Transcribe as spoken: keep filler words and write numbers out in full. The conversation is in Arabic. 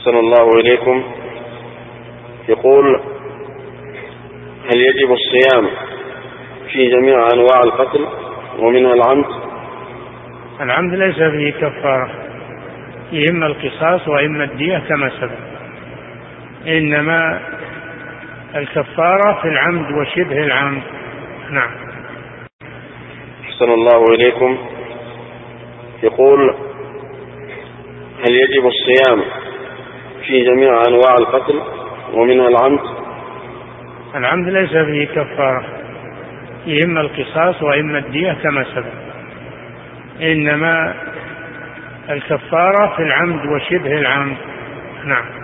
أحسن الله إليكم. يقول: هل يجب الصيام في جميع أنواع القتل ومنها العمد؟ العمد ليس فيه كفارة، إما القصاص وإما الدية كما سبق، إنما الكفارة في العمد وشبه العمد. نعم. أحسن الله إليكم. يقول: هل يجب الصيام في جميع أنواع القتل ومنها العمد؟ العمد ليس فيه كفارة، إما القصاص وإما الدية كما سبق، إنما الكفارة في العمد وشبه العمد. نعم.